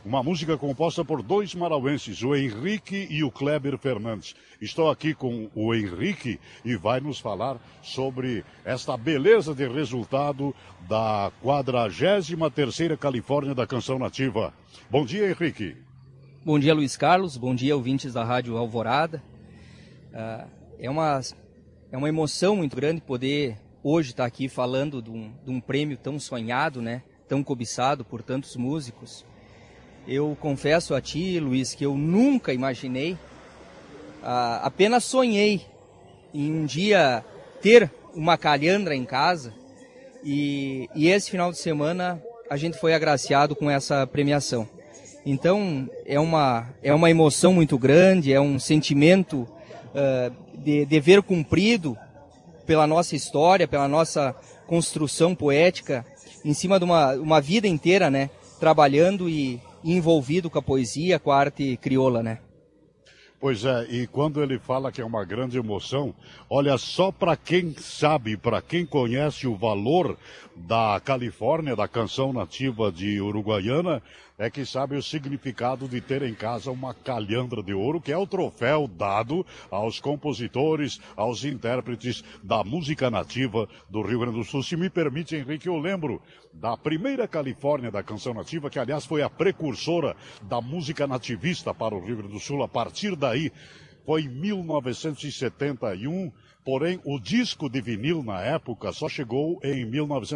uma música composta por dois marauenses, o Henrique e o Kleber Fernandes. Estou aqui com o Henrique e vai nos falar sobre esta beleza de resultado da 43ª Califórnia da Canção Nativa. Bom dia, Henrique. Bom dia, Luiz Carlos. Bom dia, ouvintes da Rádio Alvorada. É uma emoção muito grande poder hoje estar aqui falando de um prêmio tão sonhado, né? Tão cobiçado por tantos músicos. Eu confesso a ti, Luiz, que eu nunca imaginei, apenas sonhei em um dia ter uma calhandra em casa e esse final de semana a gente foi agraciado com essa premiação. Então é uma emoção muito grande, é um sentimento de dever cumprido pela nossa história, pela nossa construção poética, em cima de uma vida inteira, né, trabalhando e envolvido com a poesia, com a arte crioula, né? Pois é, e quando ele fala que é uma grande emoção, olha, só para quem sabe, para quem conhece o valor da Califórnia, da canção nativa de Uruguaiana, é que sabe o significado de ter em casa uma calhandra de ouro, que é o troféu dado aos compositores, aos intérpretes da música nativa do Rio Grande do Sul. Se me permite, Henrique, eu lembro da primeira Califórnia da canção nativa, que aliás foi a precursora da música nativista para o Rio Grande do Sul. A partir daí, foi em 1971, porém o disco de vinil na época só chegou em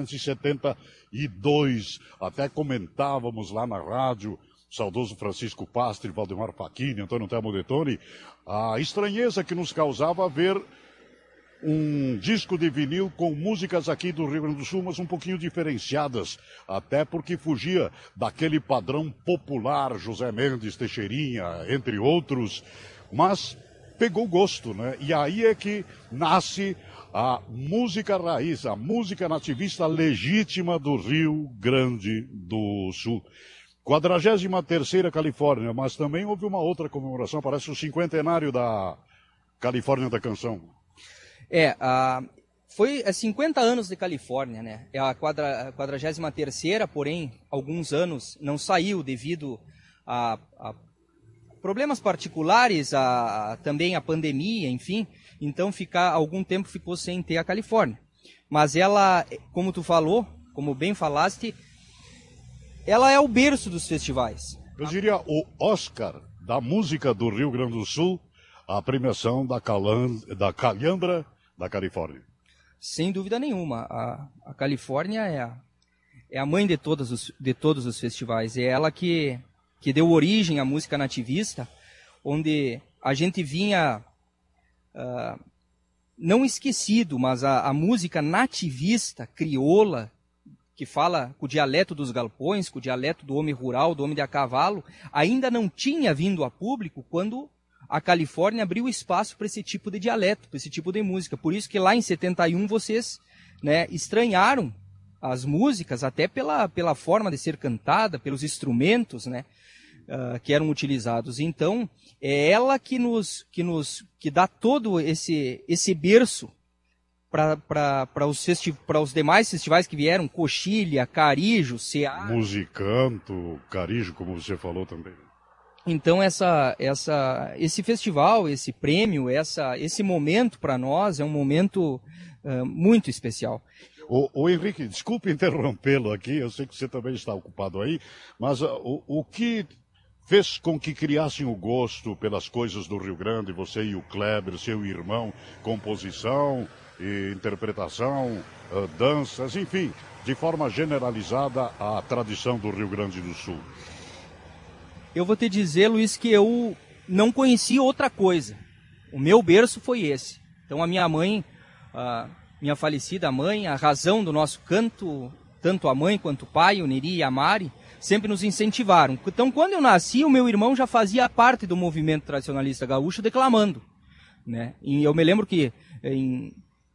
1972. Até comentávamos lá na rádio, saudoso Francisco Pastre, Valdemar Facchini, Antônio Telmo Detoni, a estranheza que nos causava ver um disco de vinil com músicas aqui do Rio Grande do Sul, mas um pouquinho diferenciadas, até porque fugia daquele padrão popular, José Mendes, Teixeirinha, entre outros, mas pegou gosto, né? E aí é que nasce a música raiz, a música nativista legítima do Rio Grande do Sul. 43ª Califórnia, mas também houve uma outra comemoração, parece o cinquentenário da Califórnia da Canção. Foi 50 anos de Califórnia, né? É a 43ª, porém, alguns anos não saiu devido a problemas particulares, também a pandemia, enfim. Então, algum tempo ficou sem ter a Califórnia. Mas ela, como tu falou, como bem falaste, ela é o berço dos festivais. Eu diria o Oscar da música do Rio Grande do Sul, a premiação da calhandra da Califórnia. Sem dúvida nenhuma. A Califórnia é a mãe de todos os festivais. É ela que deu origem à música nativista, onde a gente vinha, não esquecido, mas a música nativista, crioula, que fala com o dialeto dos galpões, com o dialeto do homem rural, do homem de a cavalo, ainda não tinha vindo a público quando a Califórnia abriu espaço para esse tipo de dialeto, para esse tipo de música. Por isso que lá em 71 vocês, né, estranharam as músicas, até pela forma de ser cantada, pelos instrumentos, né, que eram utilizados. Então, é ela que dá todo esse berço para os demais festivais que vieram, Coxilha, Carijo, Ceará. Musicanto, Carijo, como você falou também. Então, esse festival, esse prêmio, esse momento para nós é um momento muito especial. O Henrique, desculpe interrompê-lo aqui, eu sei que você também está ocupado aí, mas o que fez com que criassem o gosto pelas coisas do Rio Grande, você e o Kleber, seu irmão, composição, e interpretação, danças, enfim, de forma generalizada a tradição do Rio Grande do Sul? Eu vou te dizer, Luiz, que eu não conhecia outra coisa. O meu berço foi esse. Então a minha mãe, minha falecida mãe, a razão do nosso canto, tanto a mãe quanto o pai, o Neri e a Mari, sempre nos incentivaram. Então quando eu nasci, o meu irmão já fazia parte do movimento tradicionalista gaúcho declamando, né? E eu me lembro que em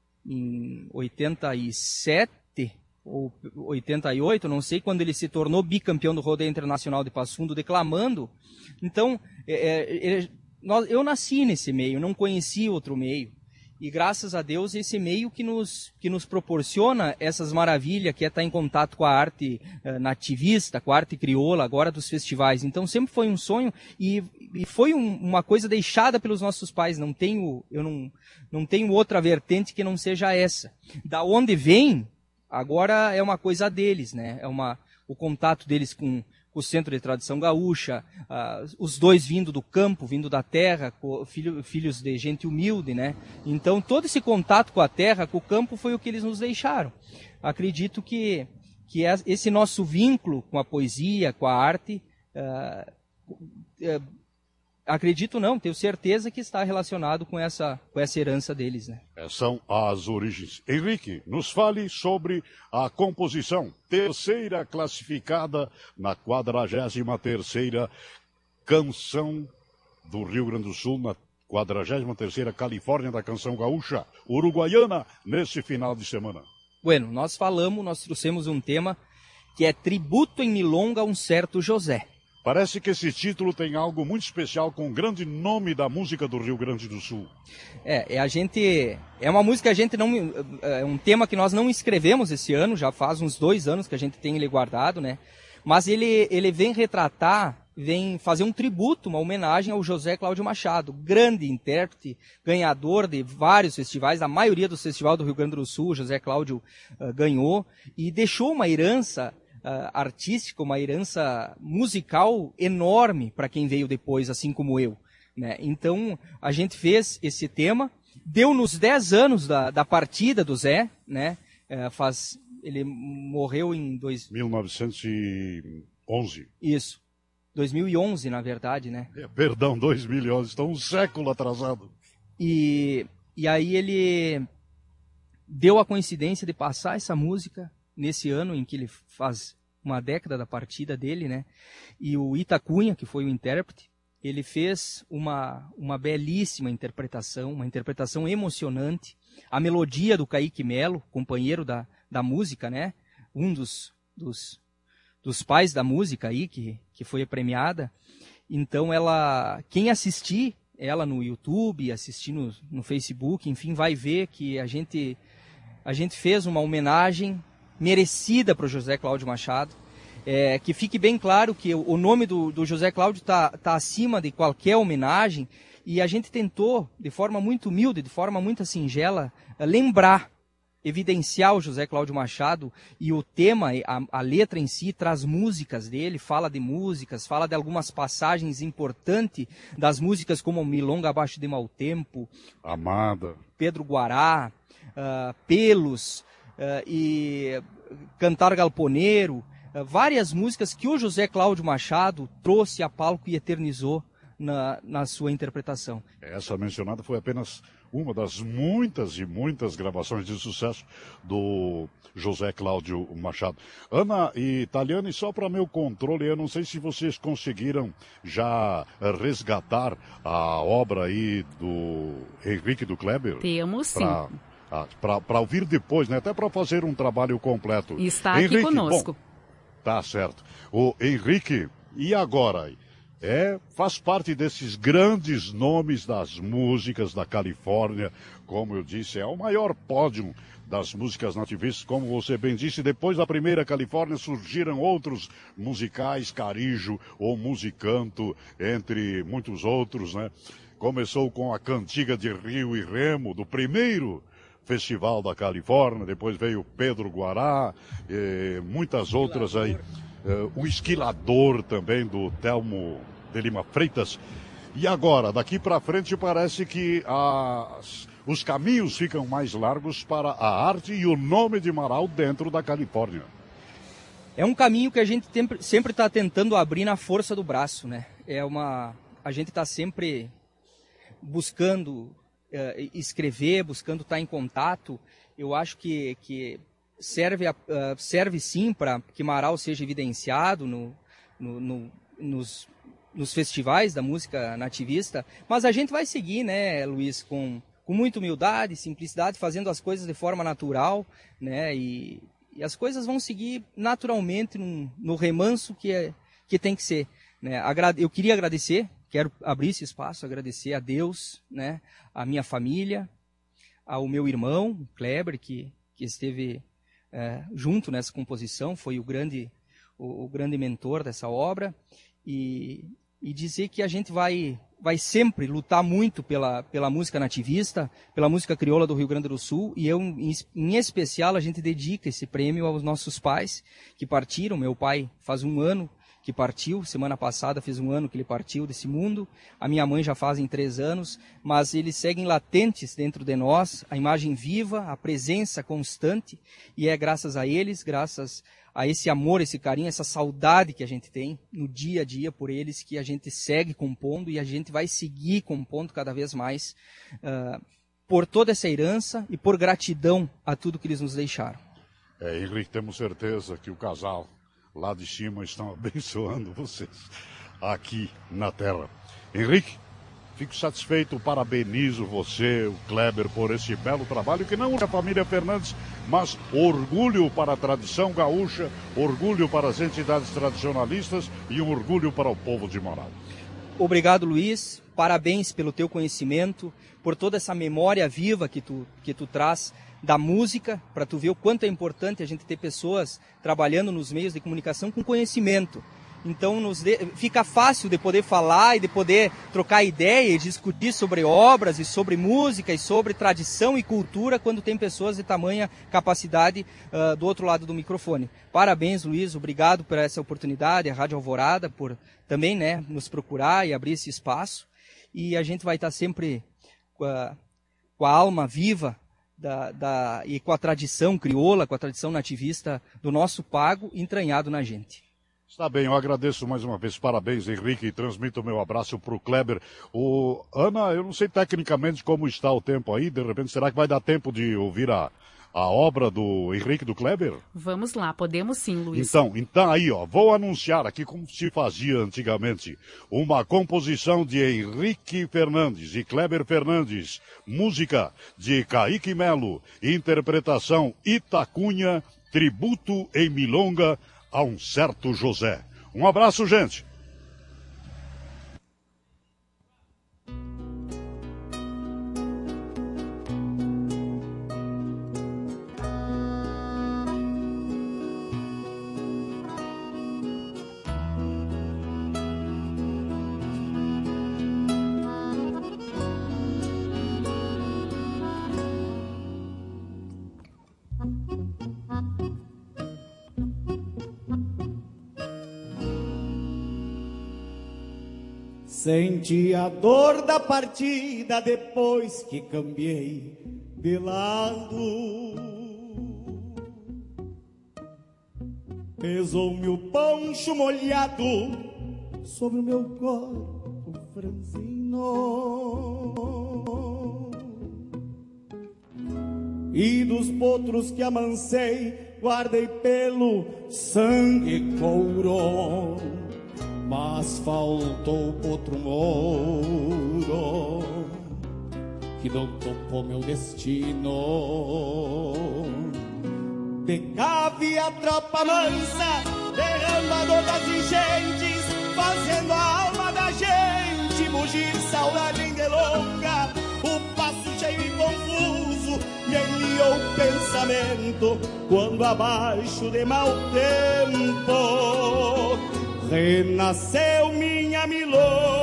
87 ou 88, não sei, quando ele se tornou bicampeão do Rodeio Internacional de Passo Fundo declamando. Então, eu nasci nesse meio, não conheci outro meio. E graças a Deus esse meio que nos proporciona essas maravilhas, que é estar em contato com a arte nativista, com a arte crioula, agora dos festivais. Então sempre foi um sonho e foi uma coisa deixada pelos nossos pais. Eu não tenho outra vertente que não seja essa. Da onde vem, agora é uma coisa deles, né? O contato deles com o Centro de Tradição Gaúcha, os dois vindo do campo, vindo da terra, filhos de gente humilde, né? Então, todo esse contato com a terra, com o campo, foi o que eles nos deixaram. Acredito que esse nosso vínculo com a poesia, com a arte, acredito não, tenho certeza que está relacionado com essa herança deles, né? São as origens. Henrique, nos fale sobre a composição, terceira classificada na 43ª canção do Rio Grande do Sul, na 43ª Califórnia da Canção Gaúcha, uruguaiana, nesse final de semana. Bueno, nós trouxemos um tema que é Tributo em Milonga a um certo José. Parece que esse título tem algo muito especial com o grande nome da música do Rio Grande do Sul. É uma música que a gente não... É um tema que nós não escrevemos esse ano, já faz uns 2 anos que a gente tem ele guardado, né? Mas ele vem vem fazer um tributo, uma homenagem ao José Cláudio Machado, grande intérprete, ganhador de vários festivais, a maioria dos festivais do Rio Grande do Sul, o José Cláudio ganhou, e deixou uma herança artística, uma herança musical enorme para quem veio depois, assim como eu, né? Então, a gente fez esse tema, deu nos 10 anos da partida do Zé, né? Ele morreu em 1911. Isso, 2011, na verdade, né? Perdão, 2011, estão um século atrasado. E aí ele deu a coincidência de passar essa música nesse ano em que ele faz uma década da partida dele, né? E o Itacunha, que foi o intérprete, ele fez uma belíssima interpretação, uma interpretação emocionante. A melodia do Kaique Melo, companheiro da música, né? Um dos pais da música aí, que foi premiada. Então, quem assistir ela no YouTube, assistir no Facebook, enfim, vai ver que a gente fez uma homenagem merecida para o José Cláudio Machado. Que fique bem claro que o nome do José Cláudio está acima de qualquer homenagem, e a gente tentou, de forma muito humilde, de forma muito singela, evidenciar o José Cláudio Machado, e o tema, a letra em si, traz músicas dele, fala de músicas, fala de algumas passagens importantes das músicas, como Milonga Abaixo de Mau Tempo, Amada, Pedro Guará, Pelos, e Cantar Galponeiro, várias músicas que o José Cláudio Machado trouxe a palco e eternizou na sua interpretação. Essa mencionada foi apenas uma das muitas e muitas gravações de sucesso do José Cláudio Machado. Ana e Taliane, só para meu controle, eu não sei se vocês conseguiram já resgatar a obra aí do Henrique do Kleber. Temos sim. Para ouvir depois, né? Até para fazer um trabalho completo. Está Henrique, aqui conosco. Bom, tá certo. O Henrique, e agora? Faz parte desses grandes nomes das músicas da Califórnia. Como eu disse, é o maior pódio das músicas nativistas. Como você bem disse, depois da primeira Califórnia surgiram outros musicais, Carijo ou Musicanto, entre muitos outros, né? Começou com a Cantiga de Rio e Remo, do primeiro Festival da Califórnia, depois veio Pedro Guará, muitas outras aí. O Esquilador também, do Telmo de Lima Freitas. E agora, daqui para frente, parece que os caminhos ficam mais largos para a arte e o nome de Marau dentro da Califórnia. É um caminho que a gente sempre está tentando abrir na força do braço, né? A gente está sempre buscando escrever, buscando estar em contato. Eu acho que serve sim para que Marau seja evidenciado nos festivais da música nativista, mas a gente vai seguir, né, Luiz, com muita humildade, simplicidade, fazendo as coisas de forma natural, né, e as coisas vão seguir naturalmente no remanso que tem que ser, né. Eu queria agradecer, quero abrir esse espaço, agradecer a Deus, né, a minha família, ao meu irmão, o Kleber, que esteve junto nessa composição, foi o grande mentor dessa obra, e dizer que a gente vai sempre lutar muito pela música nativista, pela música crioula do Rio Grande do Sul, e em especial, a gente dedica esse prêmio aos nossos pais que partiram. Meu pai faz 1 ano que partiu, semana passada fez 1 ano que ele partiu desse mundo, a minha mãe já fazem 3 anos, mas eles seguem latentes dentro de nós, a imagem viva, a presença constante, e é graças a eles, graças a esse amor, esse carinho, essa saudade que a gente tem no dia a dia por eles, que a gente segue compondo e a gente vai seguir compondo cada vez mais, por toda essa herança e por gratidão a tudo que eles nos deixaram. Henrique, temos certeza que o casal lá de cima estão abençoando vocês aqui na terra. Henrique, fico satisfeito, parabenizo você, o Kleber, por esse belo trabalho, que não é a família Fernandes, mas orgulho para a tradição gaúcha, orgulho para as entidades tradicionalistas e um orgulho para o povo de Moral. Obrigado, Luiz. Parabéns pelo teu conhecimento, por toda essa memória viva que tu traz da música, para tu ver o quanto é importante a gente ter pessoas trabalhando nos meios de comunicação com conhecimento. Então fica fácil de poder falar e de poder trocar ideia e discutir sobre obras e sobre música e sobre tradição e cultura quando tem pessoas de tamanha capacidade do outro lado do microfone. Parabéns, Luiz, obrigado por essa oportunidade, a Rádio Alvorada, por também nos procurar e abrir esse espaço. E a gente vai estar sempre com a alma viva e com a tradição crioula, com a tradição nativista do nosso pago entranhado na gente. Está bem, eu agradeço mais uma vez, parabéns, Henrique, e transmito o meu abraço para o Kleber. Ana, eu não sei tecnicamente como está o tempo aí, de repente, será que vai dar tempo de ouvir a obra do Henrique do Kleber? Vamos lá, podemos sim, Luiz. Então aí, vou anunciar aqui como se fazia antigamente, uma composição de Henrique Fernandes e Kleber Fernandes, música de Kaique Melo, interpretação Itacunha, tributo em milonga a um certo José. Um abraço, gente. Senti a dor da partida depois que cambiei de lado. Pesou-me o poncho molhado sobre o meu corpo franzino. E dos potros que amansei, guardei pelo sangue couro. Mas faltou outro mouro que não topou meu destino. De cá vi a tropa mansa, derramador das enchentes, fazendo a alma da gente mugir saudade de longa. O passo cheio e confuso me enliou o pensamento, quando abaixo de mau tempo renasceu minha milonga.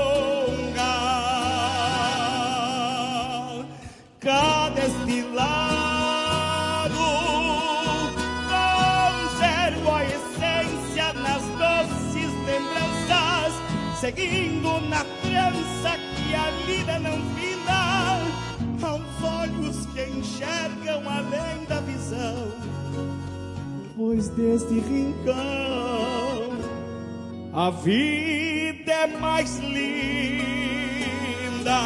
Cada estilado conservo a essência nas doces lembranças, seguindo na trança que a vida não finda, aos olhos que enxergam além da visão, pois deste rincão a vida é mais linda.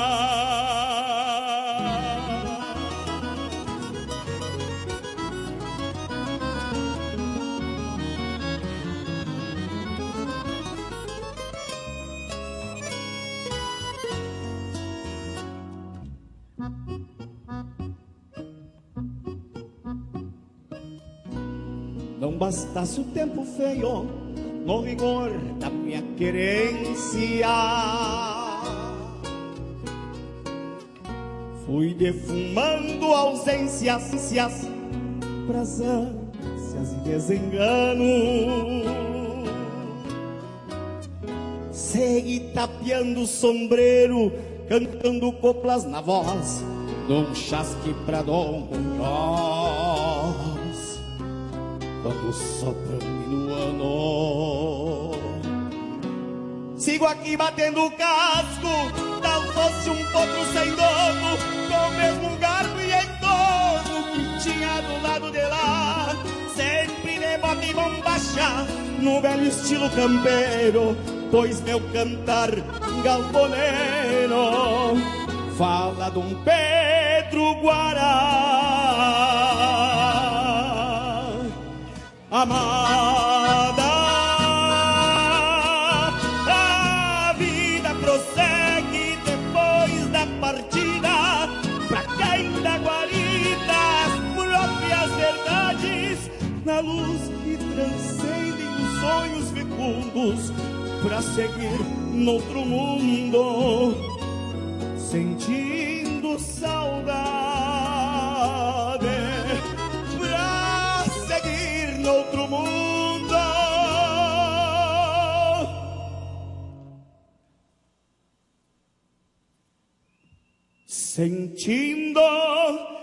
Não bastasse o tempo feio no rigor da minha querência, fui defumando ausências pras ânsias e desengano. Segui tapeando o sombreiro, cantando coplas na voz, num chasque pra Dom Munhoz, quando sopra um minuano. Sigo aqui batendo o casco, tal fosse um potro sem dono, com o mesmo garbo e entorno que tinha do lado de lá. Sempre de bota e bombacha, no velho estilo campeiro, pois meu cantar galponeiro fala de um Pedro Guará. Amada, a vida prossegue depois da partida, pra quem dá guarida as próprias verdades, na luz que transcendem os sonhos fecundos, pra seguir noutro mundo, sentindo saudade, pra seguir noutro mundo, sentindo